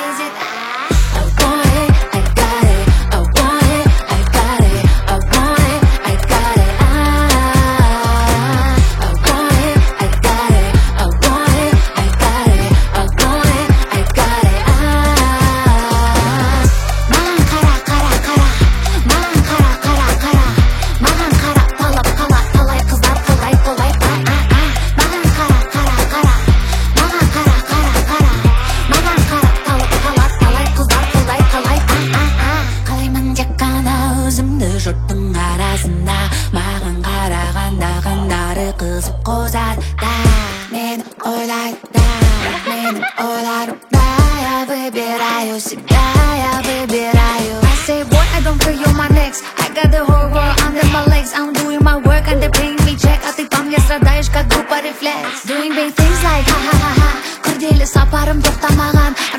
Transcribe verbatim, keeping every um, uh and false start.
is it? I want it, I got it. I want it, I got it. I want it, I got it. I want it, I got it. I want it, I got it. I want it, I got it. Mаған қара, қара, қара. Маған қара, қара, қара. Маған қара, талап қала, талай қыздар қолай, қолай. Маған қара, қара, қара. Маған қара, қара, қара. Маған қара, талап қала, талай қыздар қолай, қолай. Қалаймын тек қана өзімді жұрттың арасында. Маған қарағанда қандары қызып қозады да. Мені ойлайды да, менің ойларым да. Я выбираю себя, я выбираю. I say boy, I don't feel you my next. I got the whole world under my legs. I'm doing my work and they're paying me check. А ты там не страдаешь, как группа Reflex. Doing big things like ха-ха-ха-ха. Күрделі сапарым тоқтамаған.